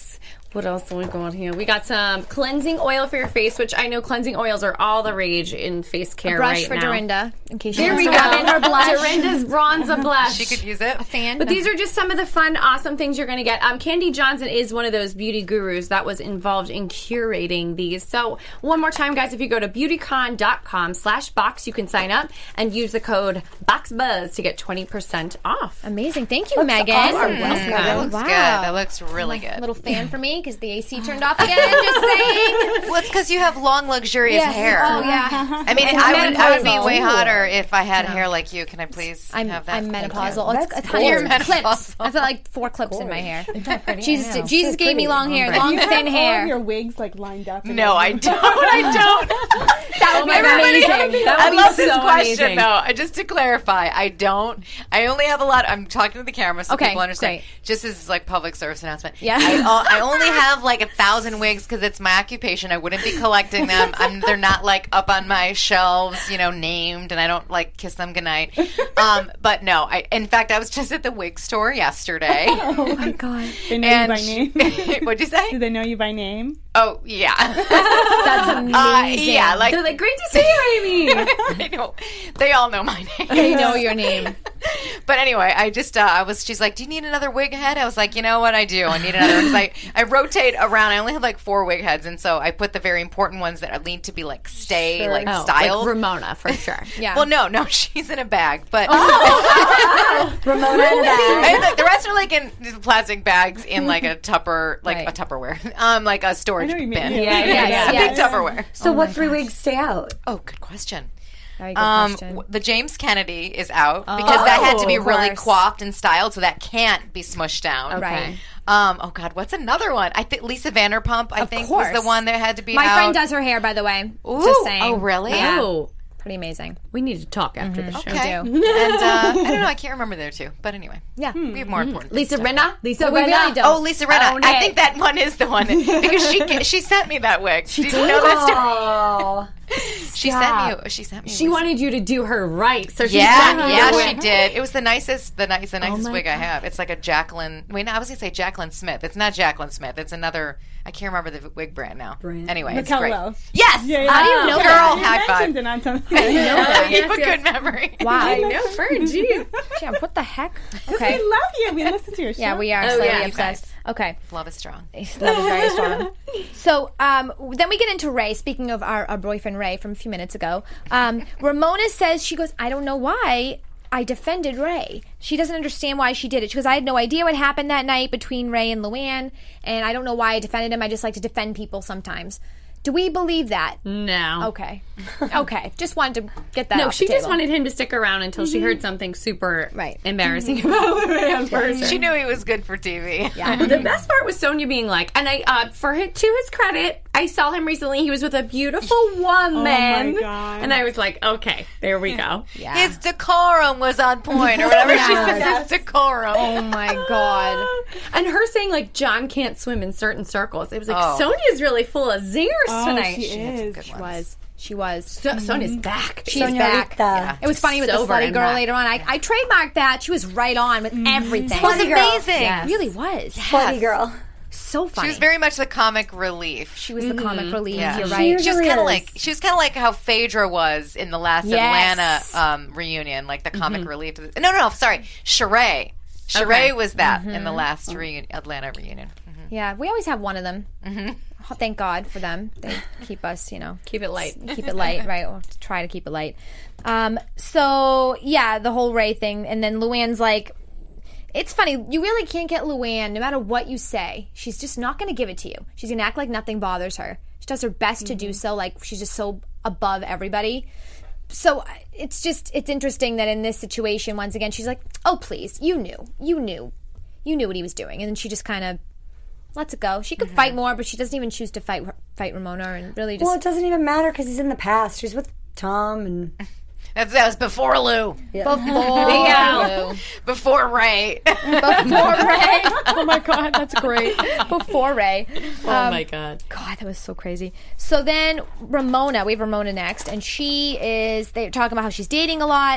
What else do we got here? We got some cleansing oil for your face, which I know cleansing oils are all the rage in face care Brush right for now. Dorinda, in case you There want we to go. rub in her blush. Dorinda's Bronza blush. She could use it. Fan. But these are just some of the fun, awesome things you're going to get. Um, Candy Johnson is one of those beauty gurus that was involved in curating these. So one more time, guys, if you go to beautycon.com slash box, you can sign up and use the code BOXBUZZ to get twenty percent off. Amazing. Thank you, Megan. awesome. You're Welcome. That looks Wow. good. That looks really good. A little fan for me because the A C turned off again. Just saying. Well, it's because you have long, luxurious Yes. hair. Oh, yeah. I mean, I would, I would be way menopausal. hotter if I had hair like you. Can I please I'm, have that? I'm Thank you. menopausal. It's, That's it's cool. honey, You're it's clips. menopausal. I've got like four clips in my hair. pretty? Jesus, I know. Jesus So gave me pretty. long hair, Do long you have thin all hair. of your wigs like lined up? and No, I everything? don't. I don't. That would be Everybody- amazing. That I would love be this so question amazing. though. Uh, Just to clarify, I don't. I only have a lot. I'm talking to the camera so Okay, people understand. great. Just as like public service announcement. Yeah. I, uh, I only have like a thousand wigs because it's my occupation. I wouldn't be collecting them. I'm, they're not like up on my shelves, you know, named, and I don't like kiss them goodnight. Um, but no, I. In fact, I was just at the wig store yesterday. Oh my god. They know and you by name. what'd you say? Do they know you by name? Oh yeah. That's amazing. Uh, yeah, like They're like, great to see you, Amy. I know. They all know my name. They know your name. But anyway, I just, uh, I was, she's like, do you need another wig head? I was like, you know what, I do. I need another. Because I, I rotate around. I only have like four wig heads. And so I put the very important ones that need to be like stay, Sure. like Oh, styled. like Ramona, for sure. Yeah. Well, no, no, she's in a bag. But Ramona in a bag. and the, the rest are like in plastic bags in like a Tupper, like Right. a Tupperware, um, like a storage I know what you bin. mean. Yeah, yeah, Yes, yeah. A yes. big Tupperware. So what three wigs stay out? Oh, good question. Very good Um, question. w- the James Kennedy is out because that had to be of really course. coiffed and styled, so that can't be smushed down. Right. Um, oh God, what's another one? I think Lisa Vanderpump. I Of think was the course. one that had to be My out. friend does her hair, by the way. Ooh. Just saying. Oh, really? Yeah. Oh, Pretty amazing. we need to talk after the show. Okay. do. and uh, I don't know. I can't remember there too. But anyway, Yeah. we have more important. Lisa things to talk Rinna? Lisa We Rinna? really don't. Oh, Lisa Rinna. Oh, I hey. think that one is the one because she she sent me that wig. Did you know that story? Oh, She sent me. She sent me. She Lisa- wanted you to do her right, so she Yeah, sent you yeah, the she wig. did. It was the nicest, the nice, the nicest my wig I have. It's like a Jacqueline. Wait, no, I was gonna say Jacqueline Smith. It's not Jacqueline Smith. It's another. I can't remember the wig brand now. Brand. Anyway, it's Raquel great. Welch. Yes. Yeah, yeah. How do you know Girl, that? high You five. mentioned it on something. I know. Yes, You have a yes. good memory. Wow. I know, Fern, jeez. Damn, what the heck? We Okay. love you. We listen to your show. Yeah, we are Oh, slightly yeah. obsessed. Okay. Love is strong. Love is very strong. So um, then we get into Ray. Speaking of our, our boyfriend Ray from a few minutes ago, um, Ramona says, she goes, I don't know why I defended Ray. She doesn't understand why she did it. She goes, I had no idea what happened that night between Ray and Luann, and I don't know why I defended him. I just like to defend people sometimes. Do we believe that? No. Okay. Okay. Just wanted to get that No, off she the just table. wanted him to stick around until she heard something super Right. embarrassing about Luann first. She knew he was good for T V. Yeah. The best part was Sonia being like, and I, uh, for his, to his credit, I saw him recently. He was with a beautiful woman, my God. and I was like, okay, there we go. Yeah. His decorum was on point, or whatever she says. His decorum. Oh my God. And her saying like John can't swim in certain circles. It was like Oh. Sonia's really full of zingers Oh, tonight. she is. Good She ones. was. She was. So, Sonia's back. She's back. Señorita. It was funny with Sober the slutty and girl back. later on. I, I trademarked that. She was right on with everything. It was Slutty girl. amazing. It really was. Slutty girl. So funny. She was very much the comic relief. She was the comic relief. Yeah. You're She right. She She was usually kind of is. like she was kind of like how Phaedra was in the last Yes. Atlanta um, reunion, like the comic relief. No, no, no. Sorry, Sheree. Sheree Okay. was that in the last reunion, Atlanta reunion. Yeah, we always have one of them. Mm-hmm. Thank God for them. They keep us, you know, Keep it light. keep it light, right? We'll try to keep it light. Um, so yeah, the whole Ray thing, and then Luann's like, it's funny. You really can't get Luann, no matter what you say. She's just not going to give it to you. She's going to act like nothing bothers her. She does her best to do so. Like she's just so above everybody. So it's just it's interesting that in this situation, once again, she's like, "Oh please, you knew, you knew, you knew what he was doing," and then she just kind of lets it go. She could fight more, but she doesn't even choose to fight fight Ramona, and really just Well, it doesn't even matter because he's in the past. She's with Tom and That's, that was before Lou, before Yeah. before Ray. before Ray. Oh my God, that's great. Before Ray. Oh my god. God, that was so crazy. So then Ramona, we have Ramona next, and she is, they're talking about how she's dating a lot.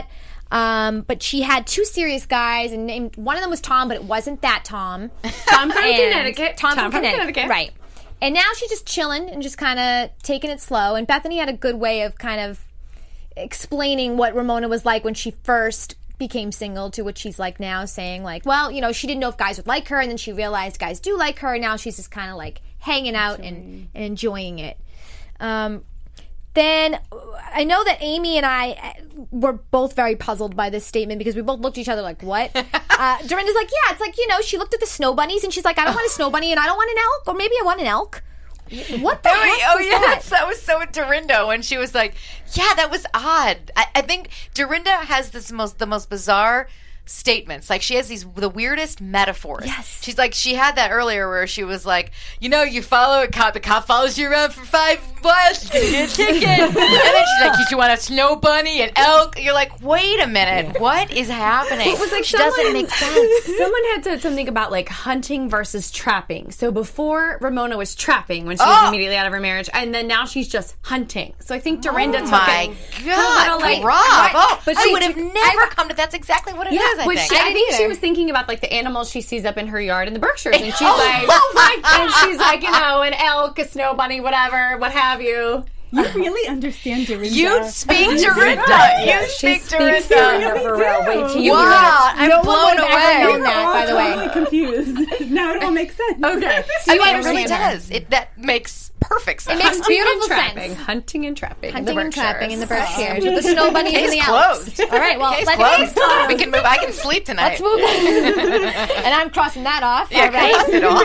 Um, but she had two serious guys, and named, one of them was Tom, but it wasn't that Tom. Tom from And Connecticut. Tom, Tom from, from Connecticut. Connecticut. Right. And now she's just chilling and just kind of taking it slow. And Bethany had a good way of kind of explaining what Ramona was like when she first became single to what she's like now, saying like, well, you know, she didn't know if guys would like her, and then she realized guys do like her, and now she's just kind of like hanging out and, and enjoying it. Um, then I know that Amy and I were both very puzzled by this statement because we both looked at each other like, what? uh, Dorinda's like, yeah, it's like, you know, she looked at the snow bunnies and she's like, I don't want a snow bunny and I don't want an elk, or maybe I want an elk. What the Oh, heck wait, oh was yes, that? that was so Dorinda when she was like, "Yeah, that was odd." I, I think Dorinda has this most the most bizarre statements. Like she has these the weirdest metaphors. Yes. She's like she had that earlier where she was like, you know, you follow a cop, the cop follows you around for five miles, you get a ticket, and then she's like, you want a snow bunny, an elk? You're like, wait a minute, what is happening? It was like she doesn't someone- make sense. Someone had said something about like hunting versus trapping. So before Ramona was trapping when she Oh. was immediately out of her marriage, and then now she's just hunting. So I think Dorinda Oh took my it. God, little, like, Rob! right, Oh, but I she- would have never come to. That's exactly what it is. Yeah, I which think. she, I think either. she was thinking about like the animals she sees up in her yard in the Berkshires, and she's Oh, like, oh my God. and she's like, you know, an elk, a snow bunny, whatever, what have you. You really understand Dorinda. You speak Dorinda. Yeah, You she speak speaks Dorinda. Dorinda for real. Wait till you Wow, I'm No one blown would have ever away. known that, by the way. Totally confused. Now it all makes sense. Okay. I mean, it understand really her. does. It that makes perfect sense. It makes beautiful and trapping. sense. Hunting and trapping. Hunting in the and trapping in the Berkshires. Berkshires with the snow bunnies and Case the elks. closed. All right, well, Case let's closed. We can move. I can sleep tonight. Let's move on. And I'm crossing that off. Yeah, All right. cross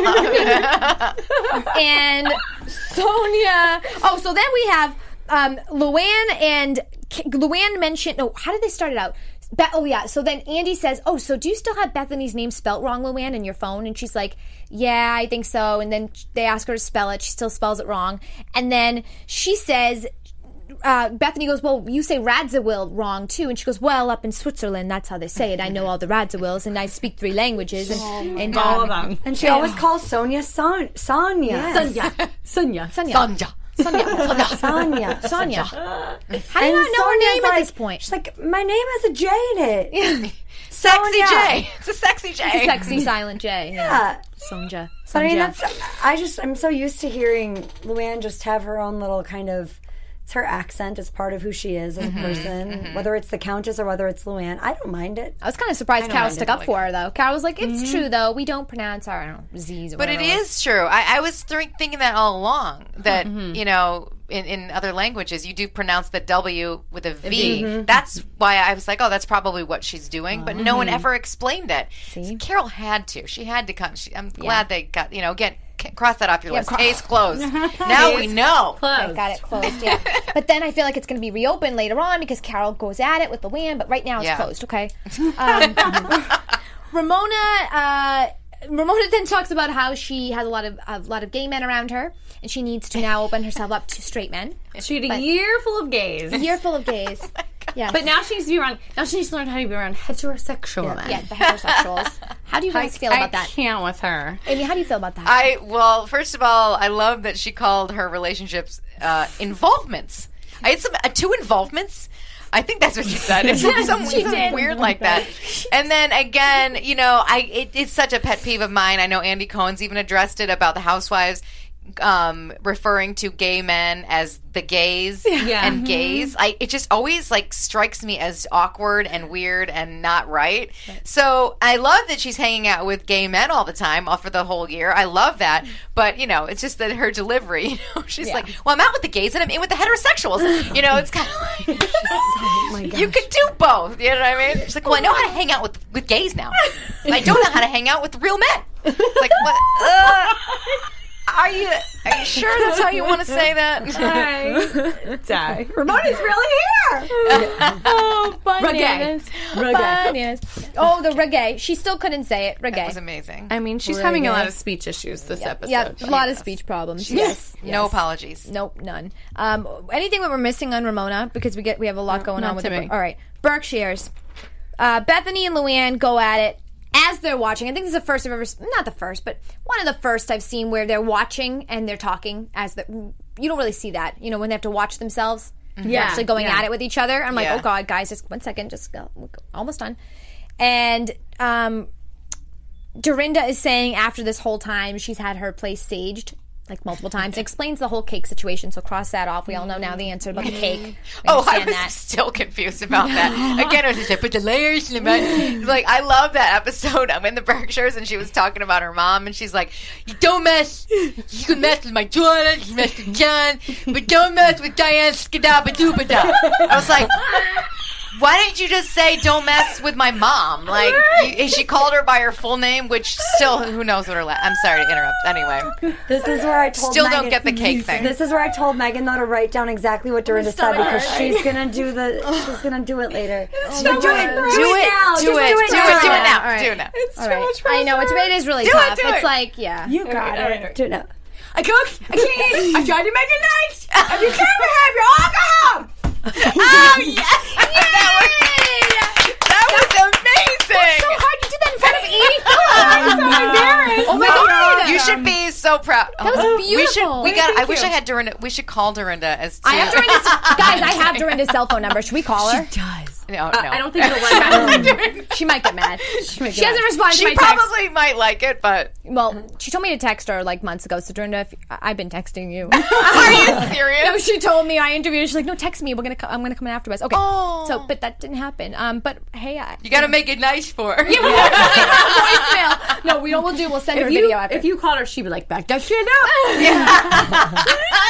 it off. And Sonia. Oh, so then we have um, Luann and K- Luann mentioned. No, how did they start it out? Be- oh yeah. So then Andy says, "Oh, so do you still have Bethany's name spelt wrong, Luann, in your phone?" And she's like, "Yeah, I think so." And then they ask her to spell it. She still spells it wrong. And then she says. Uh, Bethany goes, well, you say Radziwill wrong too, and she goes, well, up in Switzerland, that's how they say it. I know all the Radzewills, and I speak three languages, and, and All um, of them. And she always calls Sonia Son- Sonia. Sonia. Sonia. Sonia. Sanja. Sonia. Sonia. Sonia. How do you And not know her Sonia's name at like- this point? She's like, my name has a J in it. Sexy Sonia. J. It's a sexy J. Sexy silent J. Yeah. Yeah. Sonja. But I mean, Sonja. that's, I just, I'm so used to hearing Luann just have her own little kind of, it's her accent. It's part of who she is as a person. Whether it's the Countess or whether it's Luann, I don't mind it. I was kind of surprised Carol mind stuck it, up like- for her, though. Carol was like, it's true, though. We don't pronounce our, I don't know, Z's or But it whatever. is true. I, I was th- thinking that all along. That you know, in, in other languages, you do pronounce the W with a V. That's why I was like, oh, that's probably what she's doing. But no one ever explained it. So Carol had to. She had to come. She, I'm glad they got. You know, again, c- cross that off your list. cro- Case closed. Now we know. I got it closed, yeah. But then I feel like it's going to be reopened later on because Carol goes at it with Luann, but right now it's Yeah. closed, okay? Um, Ramona, uh, Ramona then talks about how she has a lot of a lot of gay men around her, and she needs to now open herself up to straight men. She had a year full of gays. A year full of gays. Yes. But now she needs to be around. Now she needs to learn how to be around heterosexual men. yeah, the heterosexuals. How do you guys feel I about that? can't with her. Amy, how do you feel about that? I well, first of all, I love that she called her relationships uh, involvements. I had some uh, two involvements. I think that's what she said. It's some, she something did. weird like that. And then again, you know, I it, it's such a pet peeve of mine. I know Andy Cohen's even addressed it about the housewives um, referring to gay men as the gays Yeah. and gays. I it just always like strikes me as awkward and weird and not right. So I love that she's hanging out with gay men all the time, all for the whole year. I love that. But you know, it's just that her delivery. You know, she's like, "Well, I'm out with the gays and I'm in with the heterosexuals." You know, it's kind of like you could do both. You know what I mean? She's like, "Well, I know how to hang out with with gays now. I don't know how to hang out with real men." It's like, what? Uh, Are you are you sure that's how you want to say that? Die. Ramona's really here. oh, bananas. Bananas. Oh, the reggae. She still couldn't say it. That was Reggae. amazing. I mean, she's having a lot of speech issues this episode. Yeah, a lot of speech problems. Yes. No yes. apologies. Nope, none. Um, anything that we're missing on Ramona because we get we have a lot going not on with to the me. All right, Berkshires. Uh, Bethany and Luann go at it as they're watching. I think this is the first I've ever, not the first, but one of the first I've seen where they're watching and they're talking as the. You don't really see that, you know, when they have to watch themselves. They're Yeah, actually going yeah. at it with each other. I'm like, Yeah. oh God, guys, just one second, just go, we're almost done. And um, Dorinda is saying after this whole time she's had her place saged like multiple times. It explains the whole cake situation, so cross that off. We all know now the answer about the cake. We Oh, I understand was that. still confused about that. Again, I was just like, put the layers in the Like, I love that episode. I'm in the Berkshires, and she was talking about her mom, and she's like, you don't mess. You can mess with my daughter, you can mess with John, but don't mess with Diane Skadabadubada. I was like, why didn't you just say don't mess with my mom? Like, you, she called her by her full name, which still, who knows what her last... I'm sorry to interrupt. Anyway. This is where I told Still Megan, don't get the cake thing. This is where I told Megan though to write down exactly what Dorinda said because she's gonna do the she's gonna do it later. Do it. Do it, Do now. it. Just Do do it. it Do it. now. Do it now. All right. Do it now. It's All too right. much I know it's it is really Do it, tough. do it's it. like yeah. You got it. Do it now. I cook, I clean, I try to make it nice, and you can't have your alcohol. Oh, yes! That was, that was amazing! So hard you did that in front of eighty-four. I'm so embarrassed. Oh my God. You should be so proud. That was We should. beautiful. We got. I Thank wish you. I had Dorinda. We should call Dorinda as. I have Dorinda's guys. I have Dorinda's cell phone number. Should we call her? No, no. I don't think it'll work. She might get mad. She, hasn't responded She to my text. probably might like it, but Well, she told me to text her like months ago. So Dorinda, if, I- I've been texting you. are you serious? No, she told me I interviewed her. She's like, no, text me. We're gonna. Co- I'm gonna come in afterwards. Okay. Oh. So, but that didn't happen. Um, but hey, I, You got to make it nice for her. voicemail. No, we know what we'll do. We'll send her a If you, video after. if you called her, she'd be like, back that shit up.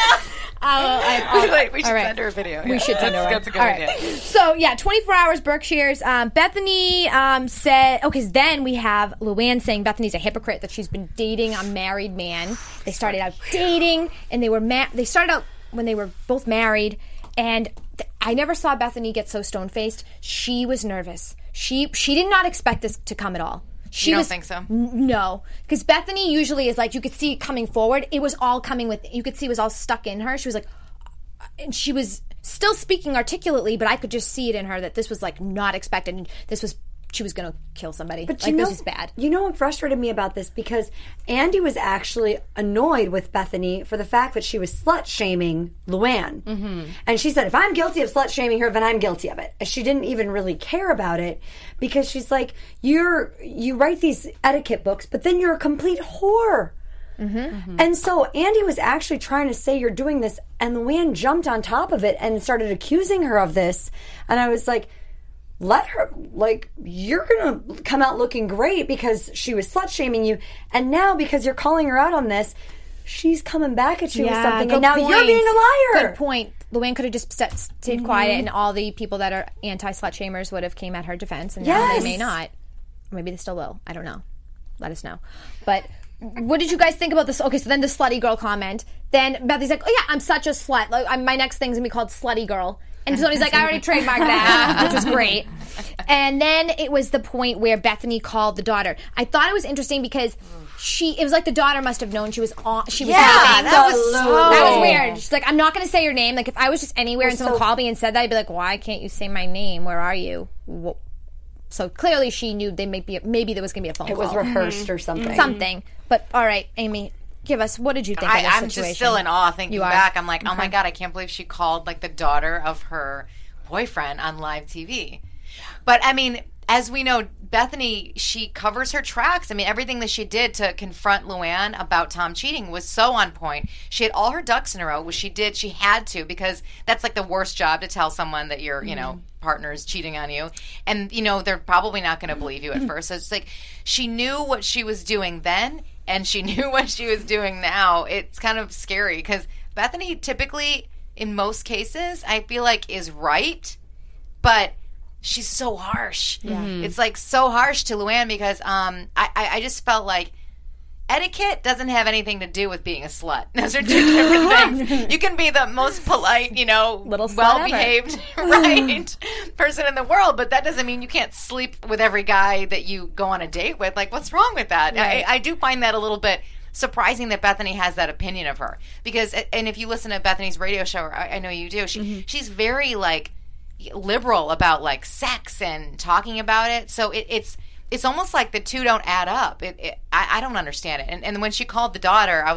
Uh, I- Wait, we should all right. send her a video. We Yeah. should send her That's, one. that's a good All idea. right. So yeah, twenty-four hours Berkshires. Um, Bethany um, said, "Okay." So then we have Luann saying Bethany's a hypocrite that she's been dating a married man. They started out dating, and they were ma- They started out when they were both married, and th- I never saw Bethany get so stone faced. She was nervous. She she did not expect this to come at all. She You don't was, think so? N- No, because Bethany usually is like you could see it coming forward. It was all coming with. You could see it was all stuck in her. She was like. And she was still speaking articulately, but I could just see it in her that this was like not expected. And this was she was going to kill somebody. But like you know, this is bad. You know what frustrated me about this? Because Andy was actually annoyed with Bethany for the fact that she was slut shaming Luann. Mm-hmm. And she said, if I'm guilty of slut shaming her, then I'm guilty of it. And she didn't even really care about it because she's like, you're you write these etiquette books, but then you're a complete whore. Mm-hmm. And so Andy was actually trying to say you're doing this, and Luann jumped on top of it and started accusing her of this. And I was like, let her, like, you're gonna come out looking great because she was slut shaming you, and now because you're calling her out on this, she's coming back at you with something, and now you're being a liar. Good point. Luann could have just st- stayed Mm-hmm. quiet, and all the people that are anti-slut shamers would have came at her defense, and now Yes. they may not. Or maybe they still will. I don't know. Let us know. But what did you guys think about this? Okay, so then the slutty girl comment. Then Bethany's like, oh yeah, I'm such a slut. Like, I'm, my next thing's going to be called slutty girl. And Tony's like, I already trademarked that, which was great. And then it was the point where Bethany called the daughter. I thought it was interesting because she, it was like the daughter must have known she was on, she was Yeah, having. that was so. That was weird. She's like, I'm not going to say your name. Like, if I was just anywhere and someone so- called me and said that, I'd be like, why can't you say my name? Where are you? Wh- So clearly she knew they might be, maybe there was going to be a phone It call. was rehearsed or something. Something. But all right, Amy, give us, what did you think I, of this I'm situation? just still in awe thinking You are? back. I'm like, oh my God, I can't believe she called like the daughter of her boyfriend on live T V. But I mean, as we know, Bethany, she covers her tracks. I mean, everything that she did to confront Luann about Tom cheating was so on point. She had all her ducks in a row, which she did. She had to, because that's like the worst job to tell someone that your, you know, partner is cheating on you. And, you know, they're probably not going to believe you at first. So it's like she knew what she was doing then, and she knew what she was doing now. It's kind of scary because Bethany typically, in most cases, I feel like is right, but she's so harsh. Yeah. It's like so harsh to Luann because um, I, I, I just felt like etiquette doesn't have anything to do with being a slut. Those are two different things. You can be the most polite, you know, Little slut well-behaved, right, person in the world, but that doesn't mean you can't sleep with every guy that you go on a date with. Like, what's wrong with that? I, I do find that a little bit surprising that Bethany has that opinion of her. Because, and if you listen to Bethany's radio show, I, I know you do, she mm-hmm. she's very, like, liberal about, like, sex and talking about it. So it, it's it's almost like the two don't add up. It, it I, I don't understand it. And, and when she called the daughter, I was like,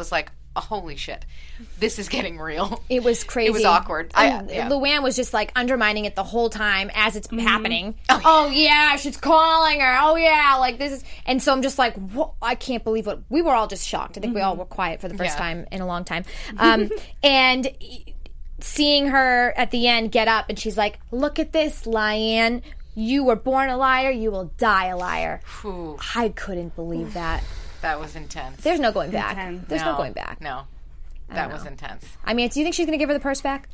oh, holy shit, this is getting real. It was crazy. It was awkward. I, And yeah. Luann was just like undermining it the whole time as it's happening. Oh, oh yeah, she's calling her. Oh yeah, like this is. And so I'm just like, whoa, I can't believe what we were all just shocked. I think we all were quiet for the first Yeah. time in a long time. Um, and seeing her at the end get up and she's like, "Look at this, Luann. You were born a liar. You will die a liar." Ooh, I couldn't believe that. that was intense. There's no going back. Intense. There's no. going back. No, that was intense. I mean, do you think she's going to give her the purse back?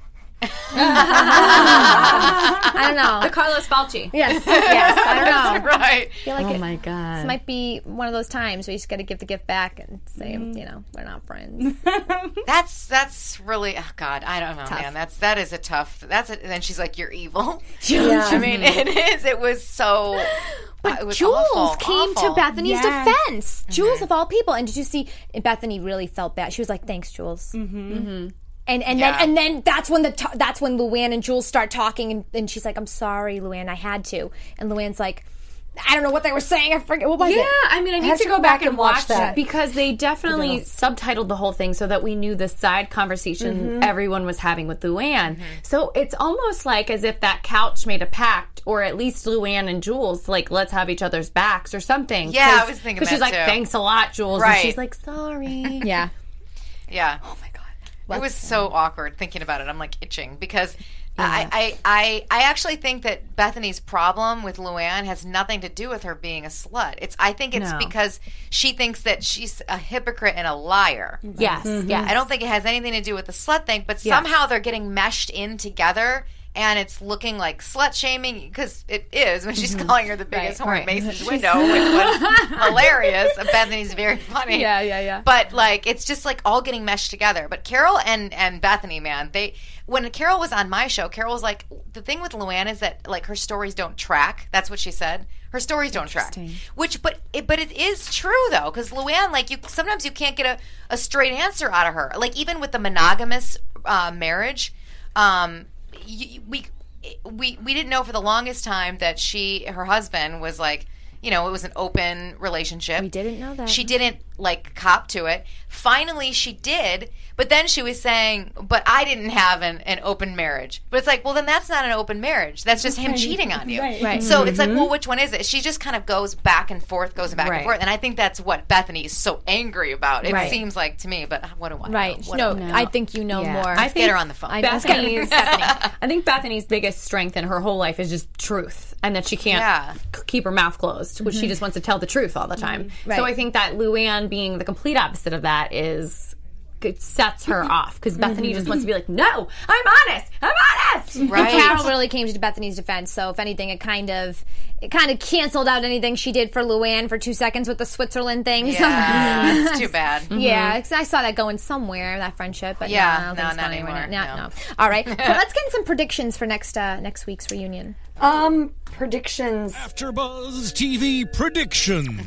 I don't know. The Carlos Falchi. Yes, yes. I don't know. Right. I feel like Oh it, my god. this might be one of those times where you just got to give the gift back and say, you know, we're not friends. That's that's really oh God, I don't know, man. That's that is a tough. That's a, and then she's like, "You're evil." Yeah. I mean, it is. It was so. But it was Jules awful, came awful. to Bethany's Yes. defense. Jules of all people. And did you see? And Bethany really felt bad. She was like, "Thanks, Jules." Mm-hmm. Mm-hmm. And and Yeah. then and then that's when the t- that's when Luann and Jules start talking, and, and she's like, "I'm sorry, Luann, I had to." And Luann's like, "I don't know what they were saying. I forget what was Yeah, it." I mean, I need have to to go go back back and and watch watch that. that because they definitely subtitled the whole thing so that we knew the side conversation everyone was having with Luann. So it's almost like as if that couch made a pact, or at least Luann and Jules, like, let's have each other's backs or something. Yeah, I 'Cause- was thinking 'cause she's that like, too. "Thanks a lot, Jules," Right. and she's like, "Sorry." Yeah. Yeah. Oh my God. It was so awkward thinking about it. I'm like itching because I, I, I, I actually think that Bethany's problem with Luann has nothing to do with her being a slut. It's I think it's No. because she thinks that she's a hypocrite and a liar. Yes, yes. I don't think it has anything to do with the slut thing, but somehow they're getting meshed in together. And it's looking like slut shaming because it is when she's calling her the biggest whore in right. Mason's window, which was hilarious. Bethany's very funny. Yeah, yeah, yeah. But like, it's just like all getting meshed together. But Carol and and Bethany, man, they when Carol was on my show, Carol was like, the thing with Luann is that like her stories don't track. That's what she said. Her stories don't track. Which, but it, but it is true though, because Luann, like you, sometimes you can't get a, a straight answer out of her. Like even with the monogamous uh, marriage. Um, You, we we we didn't know for the longest time that she her husband was like, you know, it was an open relationship. We didn't know that. She didn't like cop to it. Finally she did, but then she was saying, but I didn't have an, an open marriage. But it's like, well then that's not an open marriage. That's just him cheating on you. Right. Right. So it's like, well, which one is it? She just kind of goes back and forth, goes back Right. and forth. And I think that's what Bethany is so angry about. It Right. seems like to me, but what do I Right. know? What No, do I know? I think you know Yeah. more. I Get her on the phone. I- Bethany's, I think Bethany's biggest strength in her whole life is just truth, and that she can't Yeah. c- keep her mouth closed, which she just wants to tell the truth all the time. Right. So I think that Luann being the complete opposite of that is it sets her off because Bethany just wants to be like, "No, I'm honest. I'm honest." Right. Carol really came to Bethany's defense. So if anything, it kind of it kind of canceled out anything she did for Luann for two seconds with the Switzerland thing. So- Yeah, that's too bad. Yeah, 'cause I saw that going somewhere, that friendship. But Yeah, no, I don't no, think it's not going anywhere. anymore, No, no. no. All right, but let's get some predictions for next uh, next week's reunion. Um, predictions. AfterBuzz T V predictions.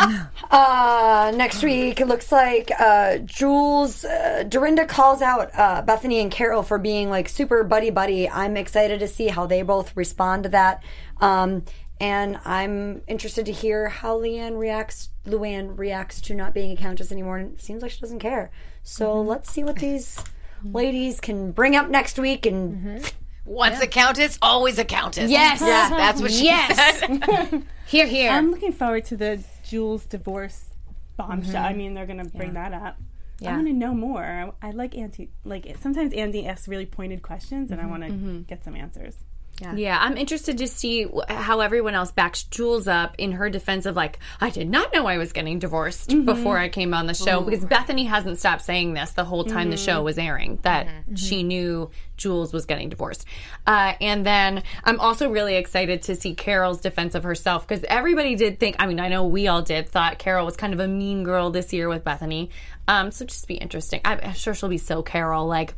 Uh, next week, it looks like uh, Jules, uh, Dorinda calls out uh, Bethany and Carol for being like super buddy buddy. I'm excited to see how they both respond to that. Um, and I'm interested to hear how Leanne reacts. Luann reacts to not being a countess anymore. And it seems like she doesn't care. So let's see what these ladies can bring up next week and. Once a countess, always a countess. Yes. Yeah, that's what she Yes. said. Here, here. I'm looking forward to the Jules divorce bombshell. I mean, they're going to bring that up. Yeah. I want to know more. I, I like Auntie. Like sometimes Andy asks really pointed questions, and I want to get some answers. Yeah, I'm interested to see wh- how everyone else backs Jules up in her defense of like, I did not know I was getting divorced before I came on the show because Bethany hasn't stopped saying this the whole time the show was airing, that she knew Jules was getting divorced. Uh, and then I'm also really excited to see Carol's defense of herself because everybody did think, I mean, I know we all did, thought Carol was kind of a mean girl this year with Bethany. Um, so just be interesting. I'm, I'm sure she'll be so Carol, like,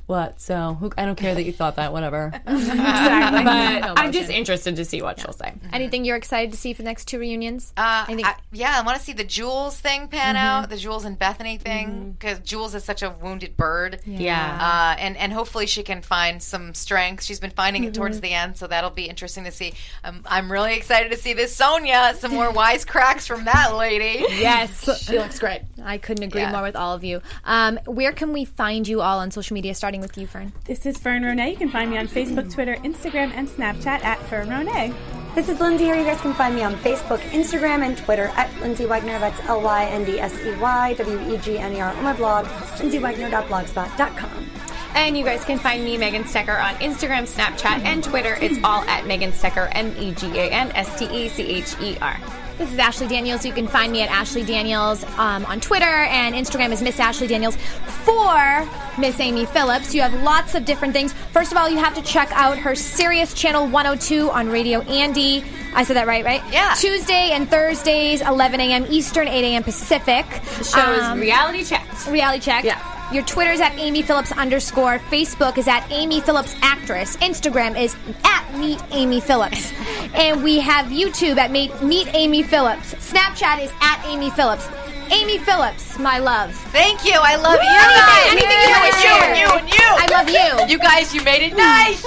what? So who, I don't care that you thought that. Whatever. Exactly. But I'm just interested to see what yeah. she'll say. Anything you're excited to see for the next two reunions? Uh, Anything? I, yeah, I want to see the Jules thing pan mm-hmm. out, the Jules and Bethany thing, because mm-hmm. Jules is such a wounded bird. Yeah. yeah. Uh, and, and hopefully she can find some strength. She's been finding mm-hmm. it towards the end, so that'll be interesting to see. Um, I'm really excited to see this Sonia, some more wise cracks from that lady. Yes. She looks great. I couldn't agree Yeah. more with all of you. Um, where can we find you all on social media, starting with you, Fern? This is Fern Ronay. You can find me on Facebook, Twitter, Instagram, and Snapchat at Fern Ronay. This is Lindsay here. You guys can find me on Facebook, Instagram, and Twitter at Lindsay Wagner. That's L Y N D S E Y W E G N E R on my blog, lindsay wagner dot blogspot dot com. And you guys can find me, Megan Stecher, on Instagram, Snapchat, and Twitter. It's all at Megan Stecher, M E G A N S T E C H E R. This is Ashley Daniels. You can find me at Ashley Daniels um, on Twitter, and Instagram is Miss Ashley Daniels. For Miss Amy Phillips, you have lots of different things. First of all, you have to check out her Sirius Channel one oh two on Radio Andy. I said that right, right? Yeah. Tuesday and Thursdays, eleven a.m. Eastern, eight a.m. Pacific. The show is Um, Reality Checked. Reality Check. Yeah. Your Twitter is at Amy Phillips underscore. Facebook is at Amy Phillips Actress. Instagram is at Meet Amy Phillips. And we have YouTube at Meet, Meet Amy Phillips. Snapchat is at Amy Phillips. Amy Phillips, my love. Thank you. I love Woo! you guys. Anything you you and wanna you share? and you and you. I love you. You guys, you made it nice.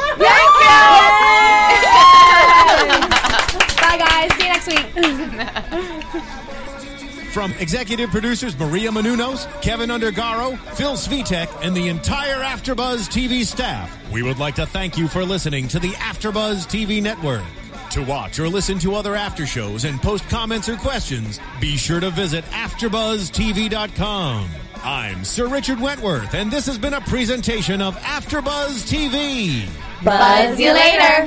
Bye, guys. See you next week. From executive producers Maria Menounos, Kevin Undergaro, Phil Svitek, and the entire AfterBuzz T V staff, we would like to thank you for listening to the AfterBuzz T V network. To watch or listen to other after shows and post comments or questions, be sure to visit after buzz T V dot com. I'm Sir Richard Wentworth, and this has been a presentation of AfterBuzz T V. Buzz you later.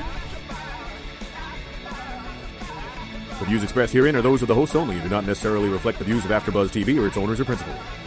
The views expressed herein are those of the hosts only and do not necessarily reflect the views of AfterBuzz T V or its owners or principals.